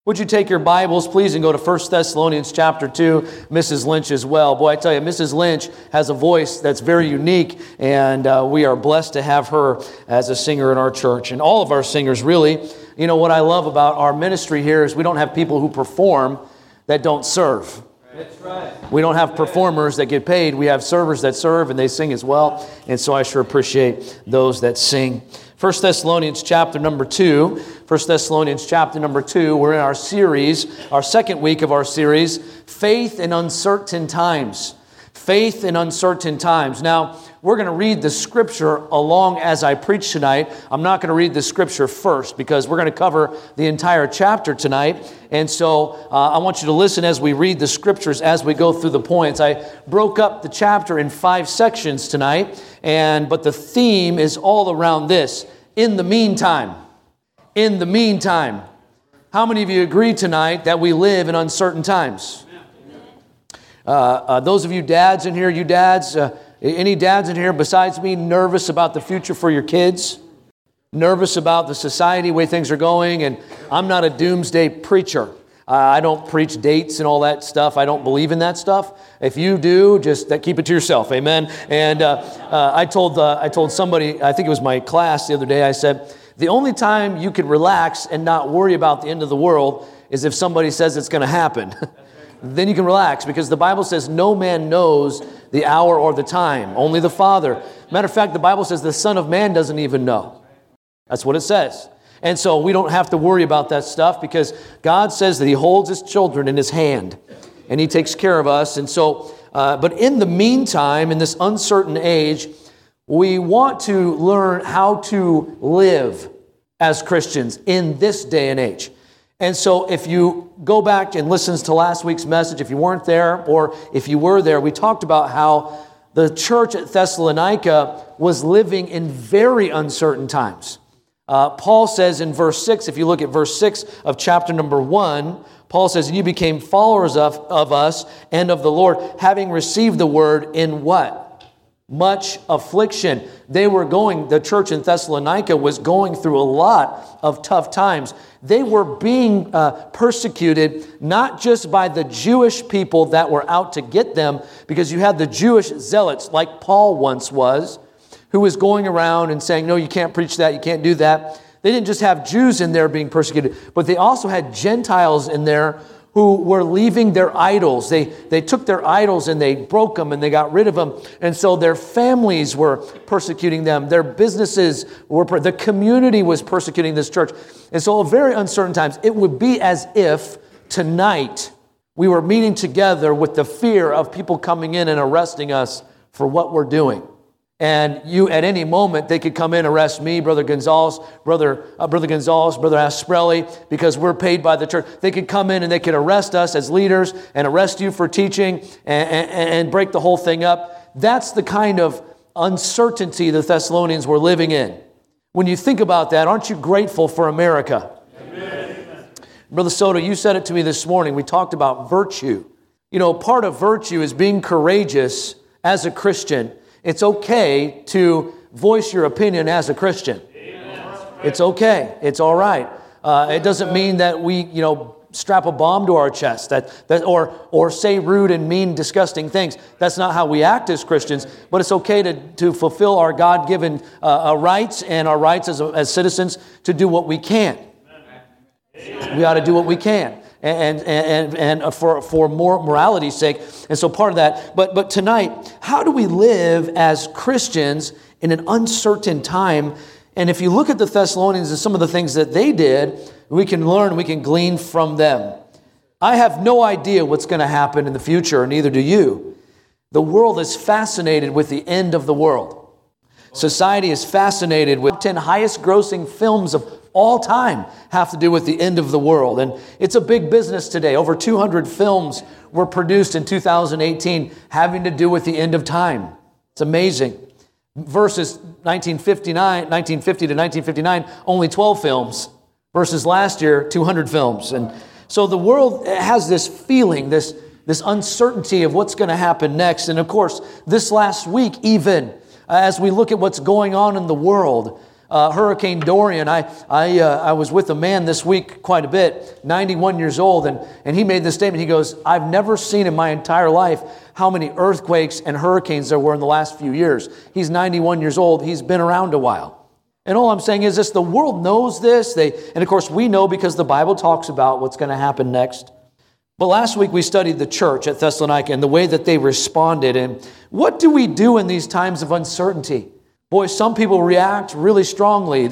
Would you take your Bibles, please, and go to 1 Thessalonians chapter 2, Mrs. Lynch as well. Boy, I tell you, Mrs. Lynch has a voice that's very unique, and we are blessed to have her as a singer in our church, and all of our singers, really. You know, what I love about our ministry here is we don't have people who perform that don't serve. That's right. We don't have performers that get paid. We have servers that serve, and they sing as well, and so I sure appreciate those that sing. 1 Thessalonians chapter number 2. 1 Thessalonians chapter number 2. We're in our series, our second week of our series, Faith in Uncertain Times. Faith in Uncertain Times. Now, we're going to read the scripture along as I preach tonight. I'm not going to read the scripture first because we're going to cover the entire chapter tonight. And so I want you to listen as we read the scriptures as we go through the points. I broke up the chapter in 5 sections tonight, but the theme is all around this. In the meantime. In the meantime. How many of you agree tonight that we live in uncertain times? Those of you dads in here, any dads in here besides me nervous about the future for your kids? Nervous about the society, way things are going? And I'm not a doomsday preacher. I don't preach dates and all that stuff. I don't believe in that stuff. If you do, just keep it to yourself. Amen. And I told somebody, I think it was my class the other day, I said, the only time you can relax and not worry about the end of the world is if somebody says it's going to happen. Then you can relax, because the Bible says no man knows the hour or the time, only the Father. Matter of fact, the Bible says the Son of Man doesn't even know. That's what it says. And so we don't have to worry about that stuff, because God says that He holds His children in His hand and He takes care of us. And so, but in the meantime, in this uncertain age, we want to learn how to live as Christians in this day and age. And so if you go back and listen to last week's message, if you weren't there, or if you were there, we talked about how the church at Thessalonica was living in very uncertain times. Paul says in verse 6, if you look at verse 6 of chapter number 1, Paul says, "You became followers of us and of the Lord, having received the word in" what? Much affliction. The church in Thessalonica was going through a lot of tough times. They were being persecuted not just by the Jewish people that were out to get them, because you had the Jewish zealots, like Paul once was, who was going around and saying, no, you can't preach that, you can't do that. They didn't just have Jews in there being persecuted, but they also had Gentiles in there who were leaving their idols. They took their idols and they broke them and they got rid of them. And so their families were persecuting them. Their businesses the community was persecuting this church. And so at very uncertain times, it would be as if tonight we were meeting together with the fear of people coming in and arresting us for what we're doing. And at any moment, they could come in, arrest me, Brother Gonzalez, Brother Asprelli, because we're paid by the church. They could come in and they could arrest us as leaders and arrest you for teaching and break the whole thing up. That's the kind of uncertainty the Thessalonians were living in. When you think about that, aren't you grateful for America? Amen. Brother Soto, you said it to me this morning. We talked about virtue. You know, part of virtue is being courageous as a Christian. It's okay to voice your opinion as a Christian. Amen. It's okay. It's all right. It doesn't mean that we, strap a bomb to our chest or say rude and mean, disgusting things. That's not how we act as Christians. But it's okay to fulfill our God-given rights and our rights as citizens to do what we can. We ought to do what we can. And for more morality's sake. And so part of that. But tonight, how do we live as Christians in an uncertain time? And if you look at the Thessalonians and some of the things that they did, we can learn, we can glean from them. I have no idea what's going to happen in the future, neither do you. The world is fascinated with the end of the world. Society is fascinated with 10 highest grossing films of all time have to do with the end of the world. And it's a big business today. Over 200 films were produced in 2018 having to do with the end of time. It's amazing. Versus 1950 to 1959, only 12 films. Versus last year, 200 films. And so the world has this feeling, this uncertainty of what's going to happen next. And of course, this last week even, as we look at what's going on in the world, Hurricane Dorian. I was with a man this week quite a bit, 91 years old, and he made this statement. He goes, I've never seen in my entire life how many earthquakes and hurricanes there were in the last few years. He's 91 years old. He's been around a while. And all I'm saying is this, the world knows this. And of course we know because the Bible talks about what's going to happen next. But last week we studied the church at Thessalonica and the way that they responded. And what do we do in these times of uncertainty? Boy, some people react really strongly.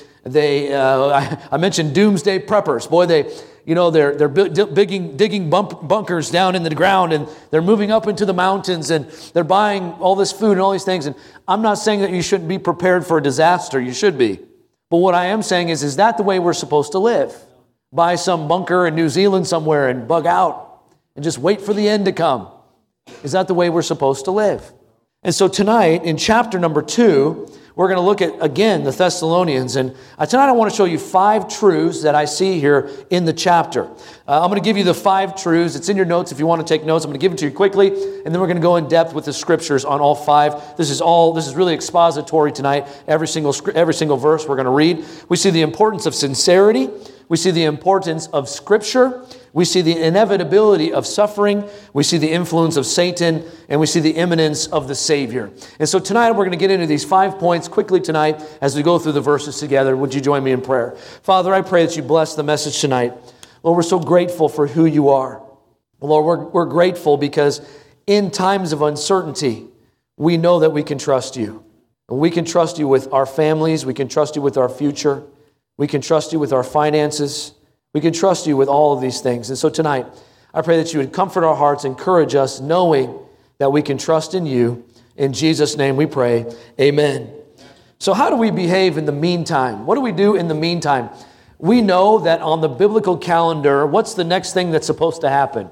I mentioned doomsday preppers. Boy, they're digging bunkers down into the ground, and they're moving up into the mountains, and they're buying all this food and all these things. And I'm not saying that you shouldn't be prepared for a disaster. You should be. But what I am saying is that the way we're supposed to live? Buy some bunker in New Zealand somewhere and bug out and just wait for the end to come. Is that the way we're supposed to live? And so tonight, in chapter number 2, we're going to look at, again, the Thessalonians. And tonight I want to show you 5 truths that I see here in the chapter. I'm going to give you the 5 truths. It's in your notes if you want to take notes. I'm going to give it to you quickly, and then we're going to go in depth with the scriptures on all 5. This is really expository tonight. Every single verse we're going to read. We see the importance of sincerity. We see the importance of Scripture. We see the inevitability of suffering. We see the influence of Satan. And we see the imminence of the Savior. And so tonight we're going to get into these 5 points quickly tonight as we go through the verses together. Would you join me in prayer? Father, I pray that you bless the message tonight. Lord, we're so grateful for who you are. Lord, we're grateful because in times of uncertainty, we know that we can trust you. And we can trust you with our families. We can trust you with our future. We can trust you with our finances. We can trust you with all of these things. And so tonight, I pray that you would comfort our hearts, encourage us, knowing that we can trust in you. In Jesus' name we pray. Amen. So how do we behave in the meantime? What do we do in the meantime? We know that on the biblical calendar, what's the next thing that's supposed to happen?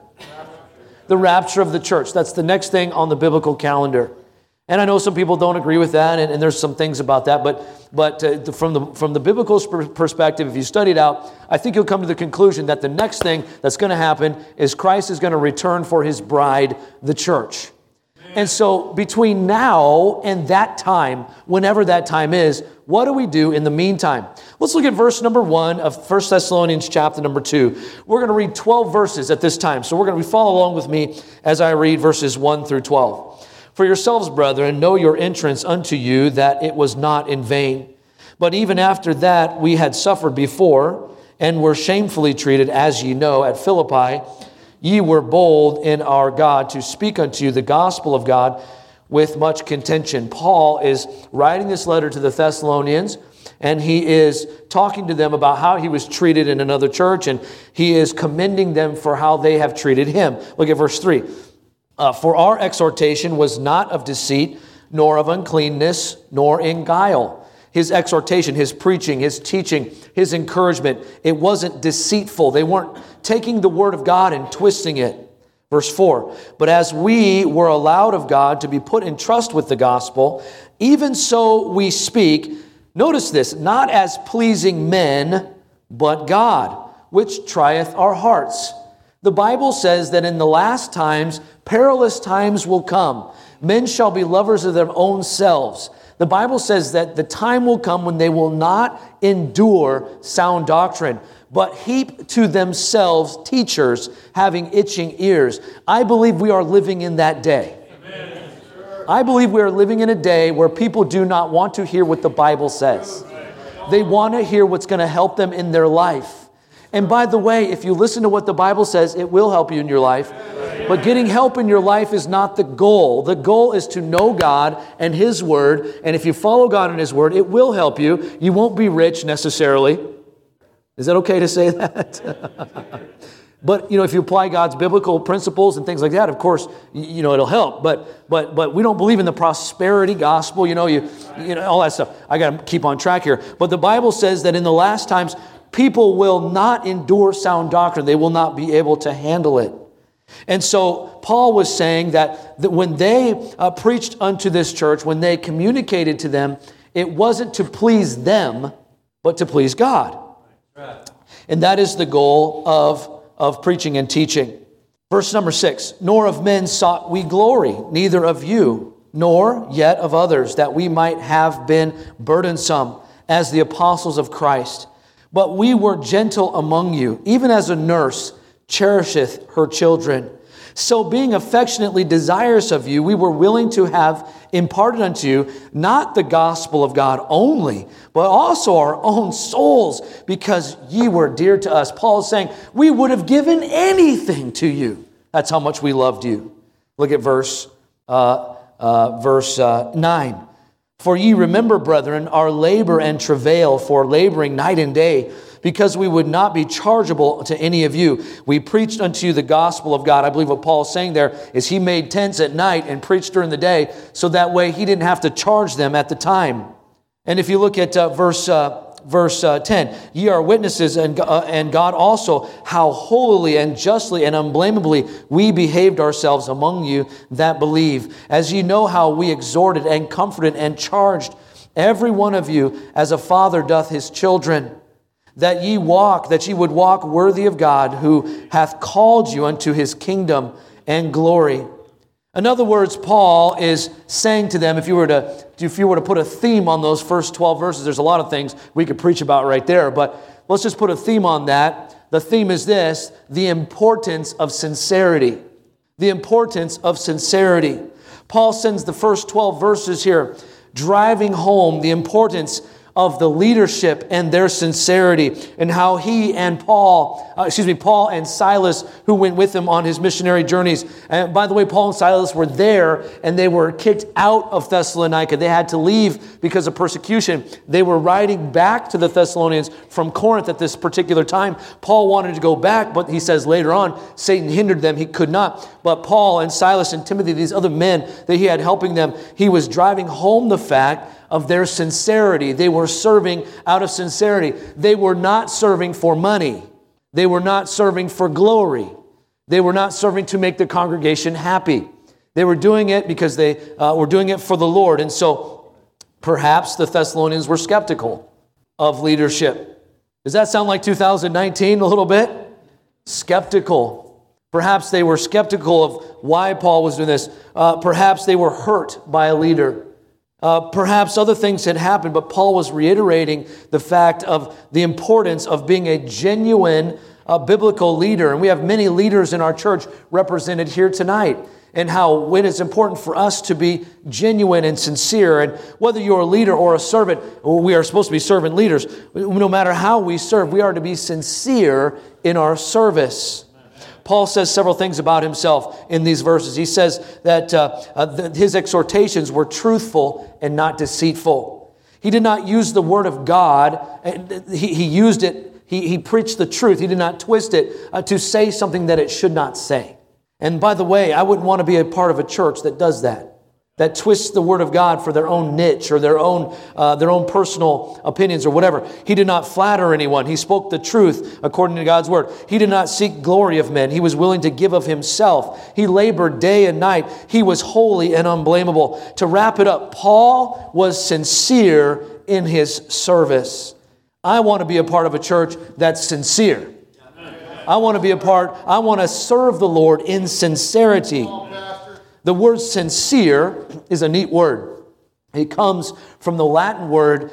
The rapture of the church. That's the next thing on the biblical calendar. And I know some people don't agree with that, and there's some things about that, but from the biblical perspective, if you study it out, I think you'll come to the conclusion that the next thing that's going to happen is Christ is going to return for his bride, the church. And so between now and that time, whenever that time is, what do we do in the meantime? Let's look at verse number 1 of 1 Thessalonians chapter number 2. We're going to read 12 verses at this time. So follow along with me as I read verses 1 through 12. For yourselves, brethren, know your entrance unto you, that it was not in vain. But even after that we had suffered before, and were shamefully treated, as ye know, at Philippi, ye were bold in our God to speak unto you the gospel of God with much contention. Paul is writing this letter to the Thessalonians, and he is talking to them about how he was treated in another church, and he is commending them for how they have treated him. Look at verse 3. For our exhortation was not of deceit, nor of uncleanness, nor in guile. His exhortation, his preaching, his teaching, his encouragement, it wasn't deceitful. They weren't taking the word of God and twisting it. Verse 4, but as we were allowed of God to be put in trust with the gospel, even so we speak, notice this, not as pleasing men, but God, which trieth our hearts. The Bible says that in the last times, perilous times will come. Men shall be lovers of their own selves. The Bible says that the time will come when they will not endure sound doctrine, but heap to themselves teachers having itching ears. I believe we are living in that day. Amen. I believe we are living in a day where people do not want to hear what the Bible says. They want to hear what's going to help them in their life. And by the way, if you listen to what the Bible says, it will help you in your life. But getting help in your life is not the goal. The goal is to know God and His Word. And if you follow God and His Word, it will help you. You won't be rich necessarily. Is that okay to say that? But, if you apply God's biblical principles and things like that, of course, it'll help. But we don't believe in the prosperity gospel, all that stuff. I got to keep on track here. But the Bible says that in the last times, people will not endure sound doctrine. They will not be able to handle it. And so Paul was saying that when they preached unto this church, when they communicated to them, it wasn't to please them, but to please God. Right. And that is the goal of preaching and teaching. Verse number 6, nor of men sought we glory, neither of you, nor yet of others, that we might have been burdensome. as the apostles of Christ. But we were gentle among you, even as a nurse cherisheth her children. So being affectionately desirous of you, we were willing to have imparted unto you not the gospel of God only, but also our own souls, because ye were dear to us. Paul is saying, we would have given anything to you. That's how much we loved you. Look at verse 9. For ye remember, brethren, our labor and travail for laboring night and day, because we would not be chargeable to any of you. We preached unto you the gospel of God. I believe what Paul is saying there is he made tents at night and preached during the day, so that way he didn't have to charge them at the time. And if you look at verse 10, ye are witnesses, and God also, how holily and justly and unblameably we behaved ourselves among you that believe, as ye know how we exhorted and comforted and charged every one of you as a father doth his children, that ye would walk worthy of God, who hath called you unto his kingdom and glory. In other words, Paul is saying to them, if you were to put a theme on those first 12 verses, there's a lot of things we could preach about right there, but let's just put a theme on that. The theme is this: the importance of sincerity. The importance of sincerity. Paul sends the first 12 verses here driving home the importance of the leadership and their sincerity, and how he and Paul and Silas, who went with him on his missionary journeys. And by the way, Paul and Silas were there, and they were kicked out of Thessalonica. They had to leave because of persecution. They were riding back to the Thessalonians from Corinth at this particular time. Paul wanted to go back, but he says later on, Satan hindered them. He could not. But Paul and Silas and Timothy, these other men that he had helping them, he was driving home the fact of their sincerity. They were serving out of sincerity. They were not serving for money. They were not serving for glory. They were not serving to make the congregation happy. They were doing it because they were doing it for the Lord. And so perhaps the Thessalonians were skeptical of leadership. Does that sound like 2019 a little bit? Skeptical. Perhaps they were skeptical of why Paul was doing this. Perhaps they were hurt by a leader. Perhaps other things had happened, but Paul was reiterating the fact of the importance of being a genuine biblical leader. And we have many leaders in our church represented here tonight, and how when it's important for us to be genuine and sincere. And whether you're a leader or a servant, we are supposed to be servant leaders. No matter how we serve, we are to be sincere in our service. Paul says several things about himself in these verses. He says that his exhortations were truthful and not deceitful. He did not use the word of God. He used it. He preached the truth. He did not twist it to say something that it should not say. And by the way, I wouldn't want to be a part of a church that does that twists the word of God for their own niche or their own personal opinions or whatever. He did not flatter anyone. He spoke the truth according to God's word. He did not seek glory of men. He was willing to give of himself. He labored day and night. He was holy and unblameable. To wrap it up, Paul was sincere in his service. I want to be a part of a church that's sincere. I want to serve the Lord in sincerity. The word sincere is a neat word. It comes from the Latin word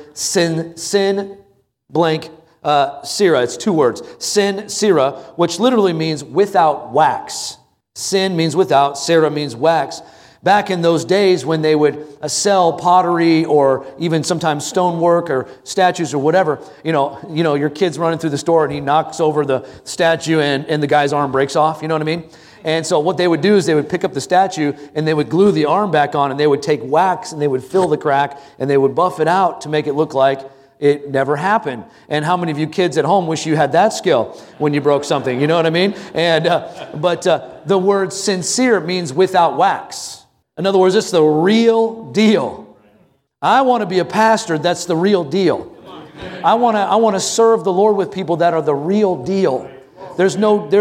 sin blank cera. It's two words. Sin cera, which literally means without wax. Sin means without, cera means wax. Back in those days when they would sell pottery or even sometimes stonework or statues or whatever, you know, your kid's running through the store and he knocks over the statue and the guy's arm breaks off. You know what I mean? And so what they would do is they would pick up the statue and they would glue the arm back on, and they would take wax and they would fill the crack and they would buff it out to make it look like it never happened. And how many of you kids at home wish you had that skill when you broke something? You know what I mean? And but the word sincere means without wax. In other words, it's the real deal. I want to be a pastor that's the real deal. I want to serve the Lord with people that are the real deal. There's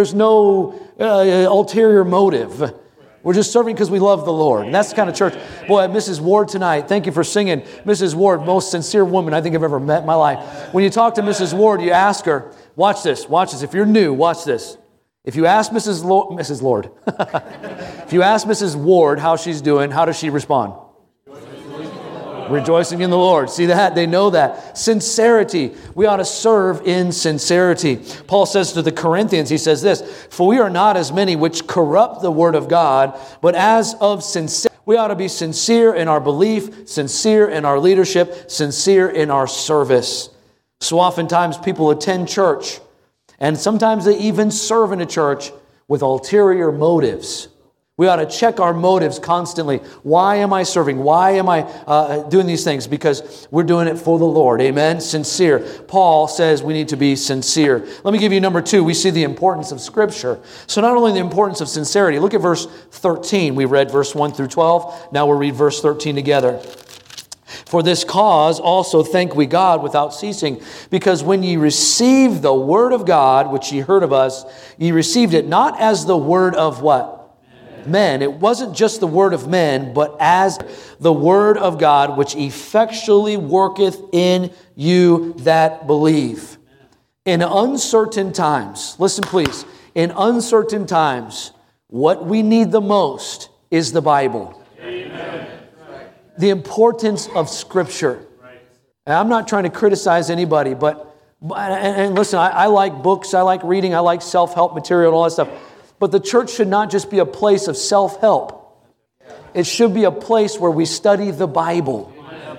no ulterior motive. We're just serving because we love the Lord. And that's the kind of church. Boy, Mrs. Ward tonight, thank you for singing. Mrs. Ward, most sincere woman I think I've ever met in my life. When you talk to Mrs. Ward, you ask her, watch this. If you're new, watch this. If you ask Mrs. Lord, if you ask Mrs. Ward how she's doing, how does she respond? Rejoicing in the Lord. See that? They know that. Sincerity. We ought to serve in sincerity. Paul says to the Corinthians, he says this, "For we are not as many which corrupt the word of God, but as of sincerity." We ought to be sincere in our belief, sincere in our leadership, sincere in our service. So oftentimes people attend church, and sometimes they even serve in a church with ulterior motives. We ought to check our motives constantly. Why am I serving? Why am I doing these things? Because we're doing it for the Lord. Amen? Sincere. Paul says we need to be sincere. Let me give you number 2. We see the importance of Scripture. So not only the importance of sincerity. Look at verse 13. We read verse 1 through 12. Now we'll read verse 13 together. "For this cause also thank we God without ceasing, because when ye received the word of God, which ye heard of us, ye received it not as the word of" what? Men. It wasn't just the word of men, but as the word of God, which effectually worketh in you that believe. In uncertain times, listen please, in uncertain times, what we need the most is the Bible. Amen. The importance of Scripture. And I'm not trying to criticize anybody, but listen, I like books, I like reading, I like self-help material and all that stuff. But the church should not just be a place of self-help. It should be a place where we study the Bible.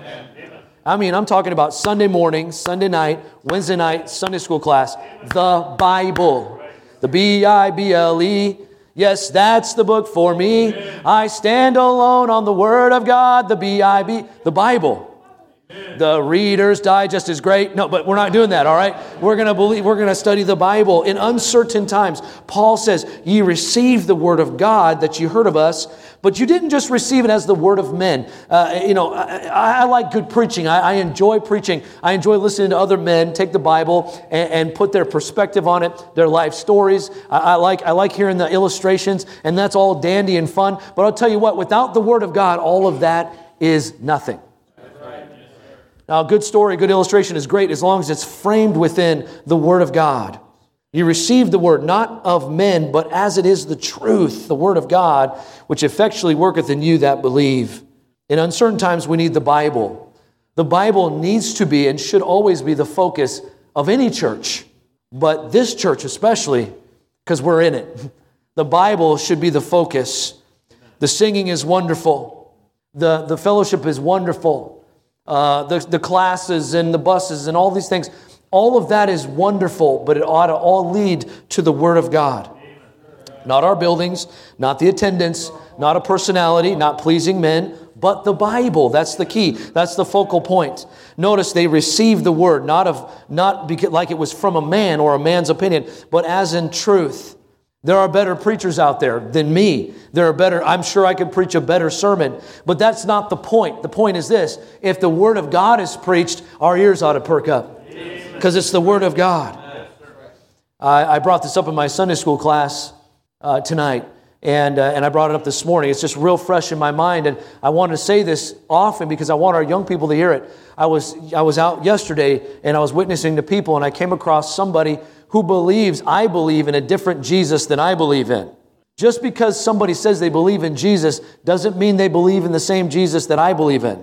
I mean, I'm talking about Sunday morning, Sunday night, Wednesday night, Sunday school class. The Bible. The Bible. Yes, that's the book for me. I stand alone on the Word of God. The Bible. The Reader's Digest is great. No, but we're not doing that, all right? We're going to study the Bible. In uncertain times, Paul says, "Ye received the word of God that you heard of us, but you didn't just receive it as the word of men." I like good preaching. I enjoy preaching. I enjoy listening to other men take the Bible and put their perspective on it, their life stories. I like hearing the illustrations, and that's all dandy and fun. But I'll tell you what, without the word of God, all of that is nothing. Now, a good story, good illustration is great as long as it's framed within the Word of God. You receive the Word not of men, but as it is the truth, the Word of God, which effectually worketh in you that believe. In uncertain times, we need the Bible. The Bible needs to be and should always be the focus of any church, but this church especially, because we're in it. The Bible should be the focus. The singing is wonderful. The fellowship is wonderful. The classes and the buses and all these things, all of that is wonderful, but it ought to all lead to the Word of God. Not our buildings, not the attendance, not a personality, not pleasing men, but the Bible. That's the key. That's the focal point. Notice they received the Word, not because, like it was from a man or a man's opinion, but as in truth. There are better preachers out there than me. I'm sure I could preach a better sermon, but that's not the point. The point is this: if the Word of God is preached, our ears ought to perk up, because it's the Word of God. I brought this up in my Sunday school class tonight, and I brought it up this morning. It's just real fresh in my mind, and I want to say this often because I want our young people to hear it. I was out yesterday, and I was witnessing to people, and I came across somebody who believes, I believe, in a different Jesus than I believe in. Just because somebody says they believe in Jesus doesn't mean they believe in the same Jesus that I believe in.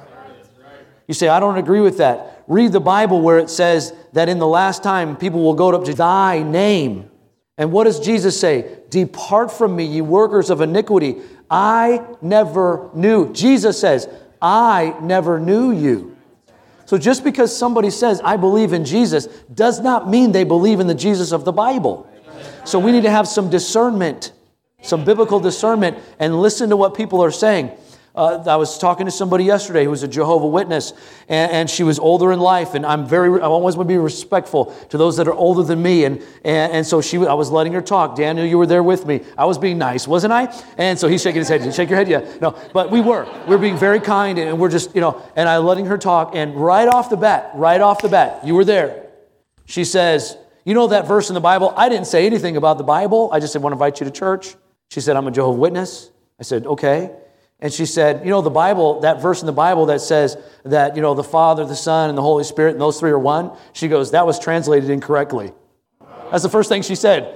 You say, I don't agree with that. Read the Bible where it says that in the last time people will go up to thy name. And what does Jesus say? Depart from me, ye workers of iniquity. I never knew. Jesus says, I never knew you. So just because somebody says, I believe in Jesus, does not mean they believe in the Jesus of the Bible. So we need to have some discernment, some biblical discernment, and listen to what people are saying. I was talking to somebody yesterday who was a Jehovah's Witness, and she was older in life, and I always want to be respectful to those that are older than me, and so I was letting her talk. Daniel, you were there with me. I was being nice, wasn't I? And so he's shaking his head. Did you shake your head? Yeah. No, but we were being very kind, and we're just, and I letting her talk, and right off the bat, you were there. She says, you know that verse in the Bible? I didn't say anything about the Bible. I just said, I want to invite you to church. She said, I'm a Jehovah's Witness. I said, okay. And she said, the Bible, that verse in the Bible that says that, the Father, the Son, and the Holy Spirit, and those three are one. She goes, that was translated incorrectly. That's the first thing she said.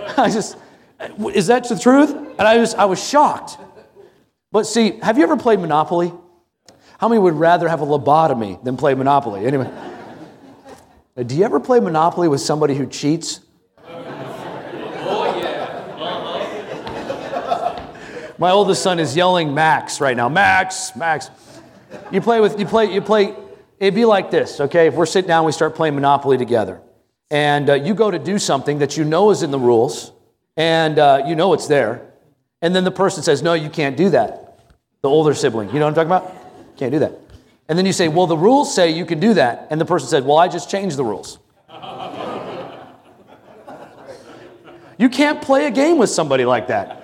Is that the truth? And I was shocked. But see, have you ever played Monopoly? How many would rather have a lobotomy than play Monopoly? Anyway. Do you ever play Monopoly with somebody who cheats? My oldest son is yelling Max right now. Max. You play, it'd be like this, okay? If we're sitting down, we start playing Monopoly together. And you go to do something that you know is in the rules, and you know it's there. And then the person says, no, you can't do that. The older sibling, you know what I'm talking about? Can't do that. And then you say, well, the rules say you can do that. And the person said, well, I just changed the rules. You can't play a game with somebody like that.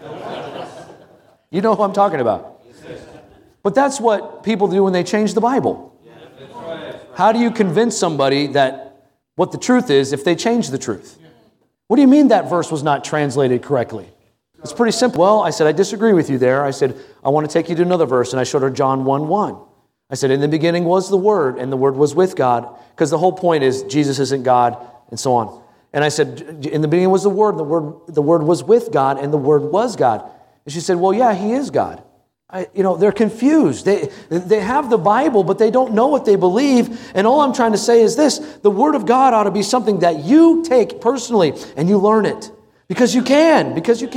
You know who I'm talking about. But that's what people do when they change the Bible. How do you convince somebody that what the truth is if they change the truth? What do you mean that verse was not translated correctly? It's pretty simple. Well, I said, I disagree with you there. I said, I want to take you to another verse. And I showed her John 1:1. I said, in the beginning was the Word, and the Word was with God. Because the whole point is Jesus isn't God, and so on. And I said, in the beginning was the Word, and the Word was with God, and the Word was God. And she said, well, yeah, He is God. They're confused. They have the Bible, but they don't know what they believe. And all I'm trying to say is this: the Word of God ought to be something that you take personally and you learn it. Because you can.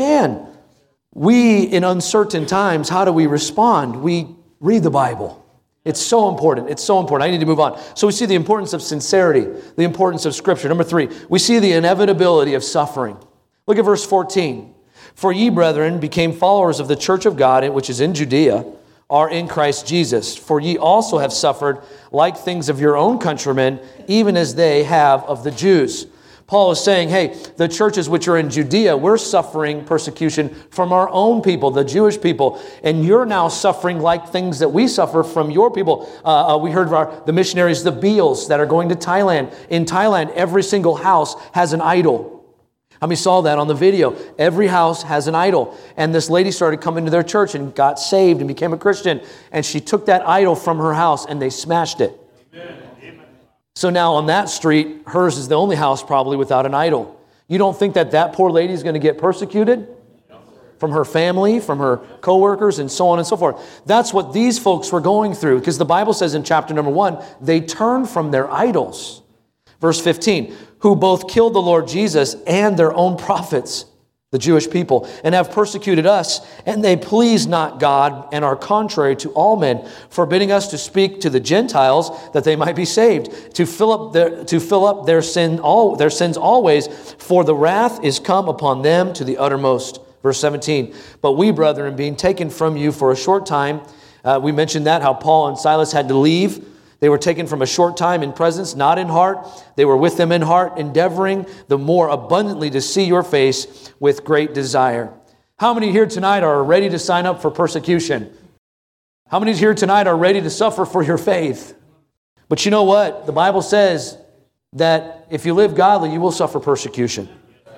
We, in uncertain times, how do we respond? We read the Bible. It's so important. I need to move on. So we see the importance of sincerity, the importance of Scripture. Number 3, we see the inevitability of suffering. Look at verse 14. For ye, brethren, became followers of the church of God, which is in Judea, are in Christ Jesus. For ye also have suffered like things of your own countrymen, even as they have of the Jews. Paul is saying, hey, the churches which are in Judea, we're suffering persecution from our own people, the Jewish people. And you're now suffering like things that we suffer from your people. We heard of the missionaries, the Beals, that are going to Thailand. In Thailand, every single house has an idol. How many saw that on the video? Every house has an idol. And this lady started coming to their church and got saved and became a Christian. And she took that idol from her house and they smashed it. Amen. So now on that street, hers is the only house probably without an idol. You don't think that poor lady is going to get persecuted? From her family, from her co-workers, and so on and so forth. That's what these folks were going through. Because the Bible says in chapter number 1, they turned from their idols. Verse 15, who both killed the Lord Jesus and their own prophets, the Jewish people, and have persecuted us, and they please not God, and are contrary to all men, forbidding us to speak to the Gentiles that they might be saved, to fill up their sins always, for the wrath is come upon them to the uttermost. Verse 17, but we, brethren, being taken from you for a short time, we mentioned that, how Paul and Silas had to leave. They were taken from a short time in presence, not in heart. They were with them in heart, endeavoring the more abundantly to see your face with great desire. How many here tonight are ready to sign up for persecution? How many here tonight are ready to suffer for your faith? But you know what? The Bible says that if you live godly, you will suffer persecution.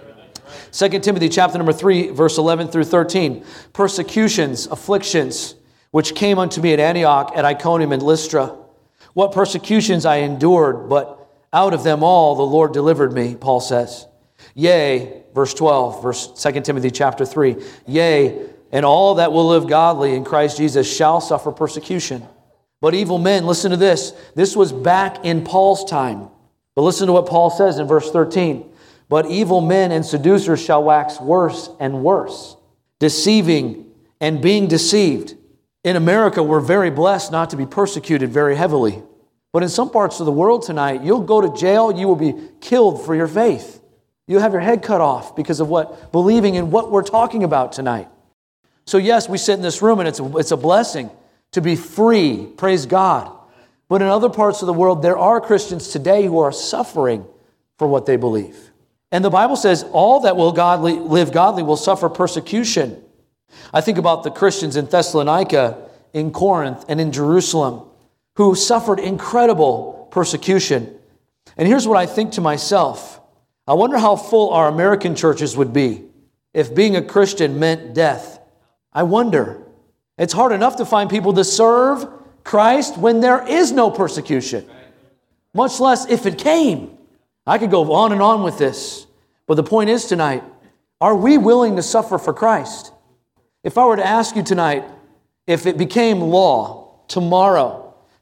2 Timothy chapter number 3, verse 11 through 13. Persecutions, afflictions, which came unto me at Antioch, at Iconium, and Lystra. What persecutions I endured, but out of them all the Lord delivered me, Paul says. Yea, verse 12, 2 Timothy chapter 3. Yea, and all that will live godly in Christ Jesus shall suffer persecution. But evil men, listen to this. This was back in Paul's time. But listen to what Paul says in verse 13. But evil men and seducers shall wax worse and worse, deceiving and being deceived. In America, we're very blessed not to be persecuted very heavily. But in some parts of the world tonight, you'll go to jail, you will be killed for your faith. You'll have your head cut off because of believing in what we're talking about tonight. So yes, we sit in this room and it's a blessing to be free, praise God. But in other parts of the world, there are Christians today who are suffering for what they believe. And the Bible says all that will live godly will suffer persecution. I think about the Christians in Thessalonica, in Corinth, and in Jerusalem, who suffered incredible persecution. And here's what I think to myself. I wonder how full our American churches would be if being a Christian meant death. I wonder. It's hard enough to find people to serve Christ when there is no persecution, much less if it came. I could go on and on with this. But the point is tonight, are we willing to suffer for Christ? If I were to ask you tonight, if it became law tomorrow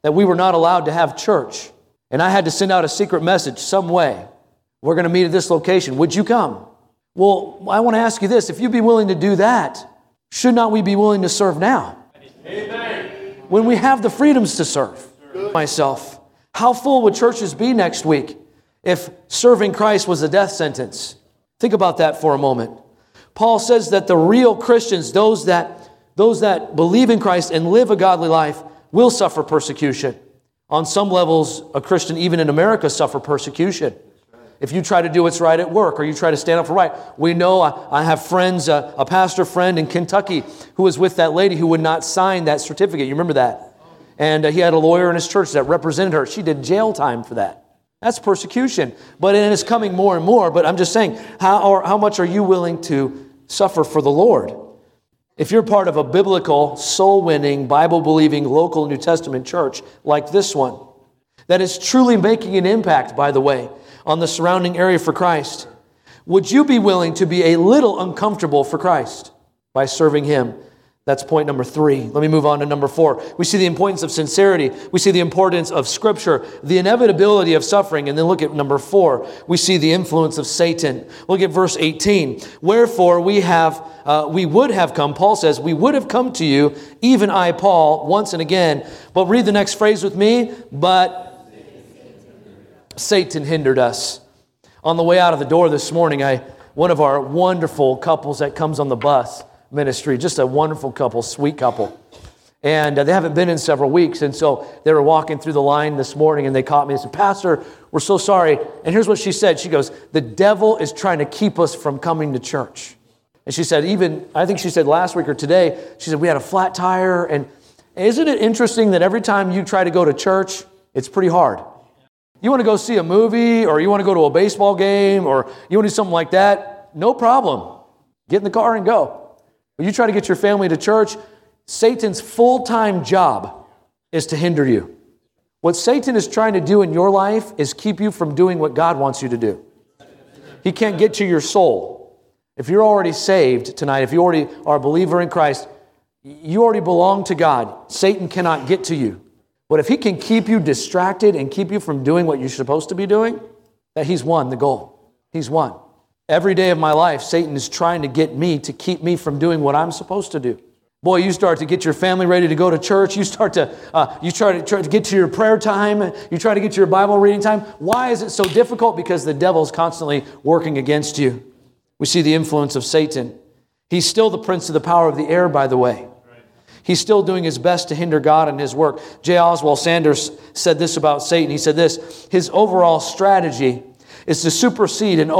that we were not allowed to have church. And I had to send out a secret message some way. We're going to meet at this location. Would you come? Well, I want to ask you this. If you'd be willing to do that, should not we be willing to serve now? Amen. When we have the freedoms to serve. Myself, how full would churches be next week if serving Christ was a death sentence? Think about that for a moment. Paul says that the real Christians, those that believe in Christ and live a godly life, will suffer persecution. On some levels, a Christian, even in America, suffer persecution. If you try to do what's right at work, or you try to stand up for right. We know, I have friends, a pastor friend in Kentucky who was with that lady who would not sign that certificate. You remember that? And he had a lawyer in his church that represented her. She did jail time for that. That's persecution. But it is coming more and more. But I'm just saying, how much are you willing to suffer for the Lord? If you're part of a biblical, soul-winning, Bible-believing, local New Testament church like this one, that is truly making an impact, by the way, on the surrounding area for Christ, would you be willing to be a little uncomfortable for Christ by serving Him? That's point number 3. Let me move on to number 4. We see the importance of sincerity. We see the importance of Scripture, the inevitability of suffering. And then look at number 4. We see the influence of Satan. Look at verse 18. Wherefore we would have come, Paul says, we would have come to you, even I, Paul, once and again. But read the next phrase with me. But Satan hindered us. On the way out of the door this morning, one of our wonderful couples that comes on the bus ministry, just a wonderful couple, sweet couple. And they haven't been in several weeks. And so they were walking through the line this morning and they caught me and said, Pastor, we're so sorry. And here's what she said. She goes, the devil is trying to keep us from coming to church. And she said, I think she said last week or today, she said, we had a flat tire. And isn't it interesting that every time you try to go to church, it's pretty hard. You want to go see a movie, or you want to go to a baseball game, or you want to do something like that, no problem. Get in the car and go. When you try to get your family to church, Satan's full-time job is to hinder you. What Satan is trying to do in your life is keep you from doing what God wants you to do. He can't get to your soul. If you're already saved tonight, if you already are a believer in Christ, you already belong to God. Satan cannot get to you. But if he can keep you distracted and keep you from doing what you're supposed to be doing, that he's won the goal. He's won. Every day of my life, Satan is trying to get me to keep me from doing what I'm supposed to do. Boy, you start to get your family ready to go to church. You try to get to your prayer time. You try to get to your Bible reading time. Why is it so difficult? Because the devil's constantly working against you. We see the influence of Satan. He's still the prince of the power of the air, by the way. He's still doing his best to hinder God and His work. J. Oswald Sanders said this about Satan. He said this, his overall strategy is to supersede and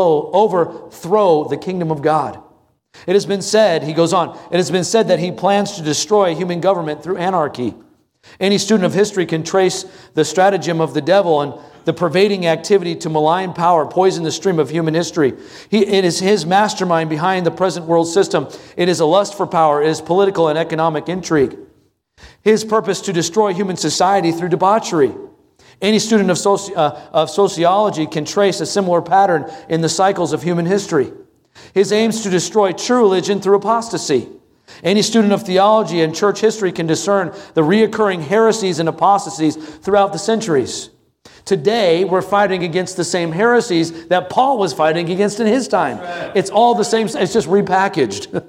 overthrow the kingdom of God. It has been said, he goes on, it has been said that he plans to destroy human government through anarchy. Any student of history can trace the stratagem of the devil and the pervading activity to malign power, poison the stream of human history. It is his mastermind behind the present world system. It is a lust for power. It is political and economic intrigue. His purpose to destroy human society through debauchery. Any student of sociology can trace a similar pattern in the cycles of human history. His aims to destroy true religion through apostasy. Any student of theology and church history can discern the reoccurring heresies and apostasies throughout the centuries. Today, we're fighting against the same heresies that Paul was fighting against in his time. It's all the same, it's just repackaged.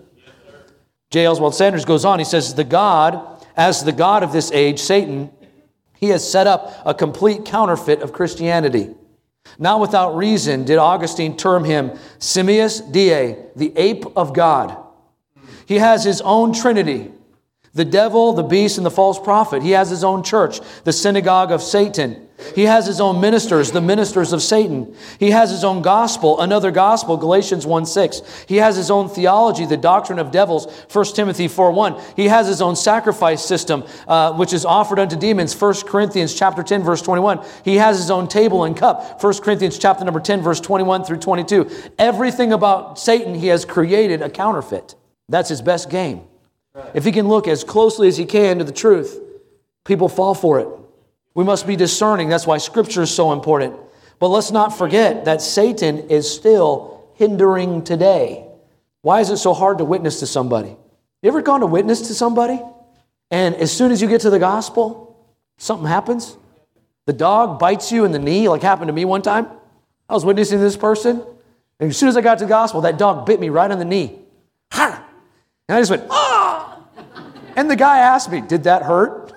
J. Oswald Sanders goes on, he says, the God of this age, Satan, he has set up a complete counterfeit of Christianity. Not without reason did Augustine term him Simius Die, the ape of God. He has his own trinity, the devil, the beast, and the false prophet. He has his own church, the synagogue of Satan. He has his own ministers, the ministers of Satan. He has his own gospel, another gospel, Galatians 1:6. He has his own theology, the doctrine of devils, 1 Timothy 4:1. He has his own sacrifice system, which is offered unto demons, 1 Corinthians chapter 10, verse 21. He has his own table and cup, 1 Corinthians chapter number 10, verse 21 through 22. Everything about Satan, he has created a counterfeit. That's his best game. If he can look as closely as he can to the truth, people fall for it. We must be discerning. That's why Scripture is so important. But let's not forget that Satan is still hindering today. Why is it so hard to witness to somebody? You ever gone to witness to somebody? And as soon as you get to the gospel, something happens. The dog bites you in the knee, like happened to me one time. I was witnessing this person, and as soon as I got to the gospel, that dog bit me right on the knee. And I just went, ah! And the guy asked me, did that hurt?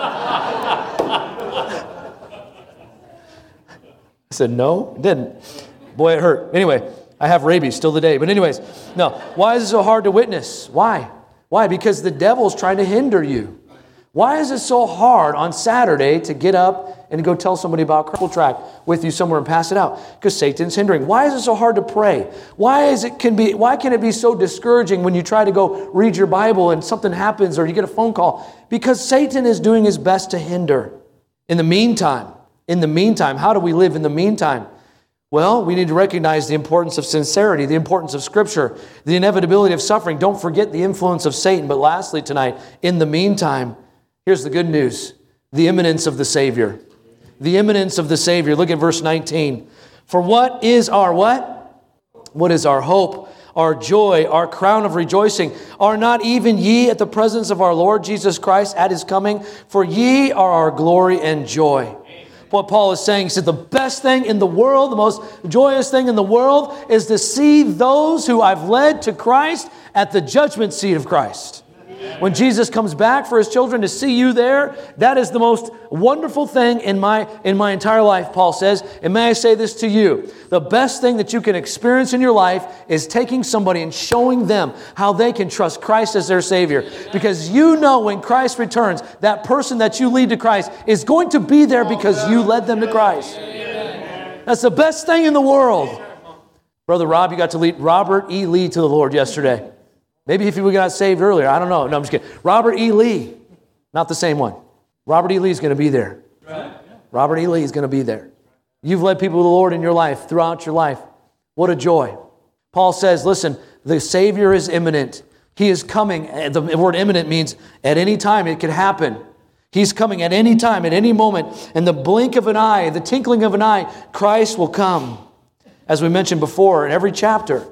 I said, no, it didn't. Boy, it hurt. Anyway, I have rabies still today. But anyways, no. Why is it so hard to witness? Why? Why? Because the devil's trying to hinder you. Why is it so hard on Saturday to get up and go tell somebody about Cripple Track with you somewhere and pass it out? Because Satan's hindering. Why is it so hard to pray? Why can it be so discouraging when you try to go read your Bible and something happens or you get a phone call? Because Satan is doing his best to hinder. In the meantime, how do we live in the meantime? Well, we need to recognize the importance of sincerity, the importance of Scripture, the inevitability of suffering. Don't forget the influence of Satan. But lastly tonight, in the meantime, here's the good news. The imminence of the Savior. The imminence of the Savior. Look at verse 19. For what is our what? What is our hope, our joy, our crown of rejoicing? Are not even ye at the presence of our Lord Jesus Christ at His coming? For ye are our glory and joy. What Paul is saying, he said the best thing in the world, the most joyous thing in the world is to see those who I've led to Christ at the judgment seat of Christ. When Jesus comes back for His children, to see you there, that is the most wonderful thing in my entire life, Paul says. And may I say this to you, the best thing that you can experience in your life is taking somebody and showing them how they can trust Christ as their Savior. Because you know when Christ returns, that person that you lead to Christ is going to be there because you led them to Christ. That's the best thing in the world. Brother Rob, you got to lead Robert E. Lee to the Lord yesterday. Maybe if he got saved earlier. I don't know. No, I'm just kidding. Robert E. Lee. Not the same one. Robert E. Lee is going to be there. Robert E. Lee is going to be there. You've led people to the Lord in your life, throughout your life. What a joy. Paul says, listen, the Savior is imminent. He is coming. The word imminent means at any time it could happen. He's coming at any time, at any moment. In the blink of an eye, the tinkling of an eye, Christ will come. As we mentioned before, in every chapter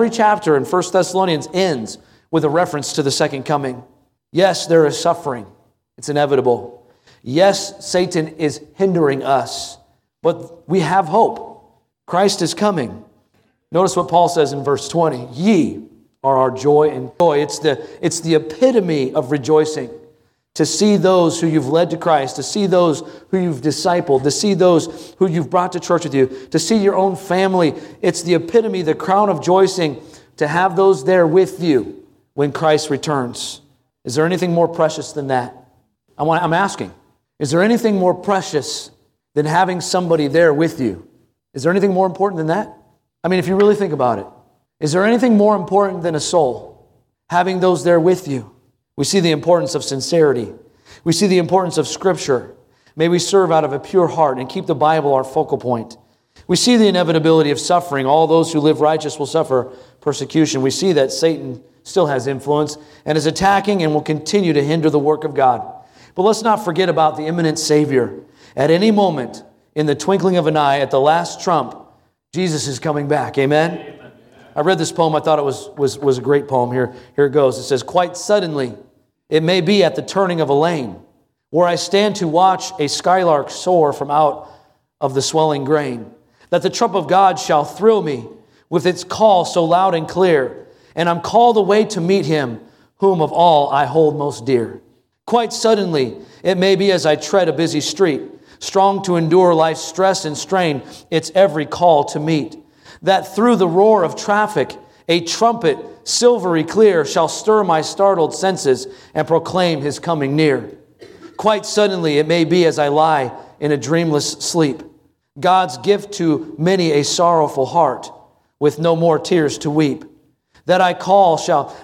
in 1 Thessalonians ends with a reference to the second coming. Yes, there is suffering. It's inevitable. Yes, Satan is hindering us, but we have hope. Christ is coming. Notice what Paul says in verse 20. Ye are our joy and joy. It's the epitome of rejoicing. To see those who you've led to Christ, to see those who you've discipled, to see those who you've brought to church with you, to see your own family. It's the epitome, the crown of rejoicing, to have those there with you when Christ returns. Is there anything more precious than that? I'm asking. Is there anything more precious than having somebody there with you? Is there anything more important than that? I mean, if you really think about it, is there anything more important than a soul? Having those there with you. We see the importance of sincerity. We see the importance of Scripture. May we serve out of a pure heart and keep the Bible our focal point. We see the inevitability of suffering. All those who live righteous will suffer persecution. We see that Satan still has influence and is attacking and will continue to hinder the work of God. But let's not forget about the imminent Savior. At any moment, in the twinkling of an eye, at the last trump, Jesus is coming back. Amen? I read this poem. I thought it was a great poem. Here it goes. It says, quite suddenly, it may be at the turning of a lane, where I stand to watch a skylark soar from out of the swelling grain, that the trump of God shall thrill me with its call so loud and clear, and I'm called away to meet Him, whom of all I hold most dear. Quite suddenly, it may be as I tread a busy street, strong to endure life's stress and strain, its every call to meet, that through the roar of traffic, a trumpet, silvery clear, shall stir my startled senses and proclaim His coming near. Quite suddenly, it may be as I lie in a dreamless sleep, God's gift to many a sorrowful heart, with no more tears to weep. That a call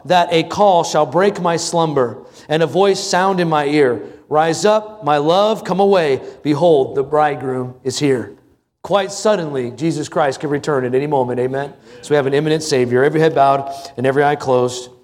shall break my slumber, and a voice sound in my ear, rise up, my love, come away. Behold, the bridegroom is here. Quite suddenly, Jesus Christ can return at any moment. Amen. So we have an imminent Savior. Every head bowed and every eye closed.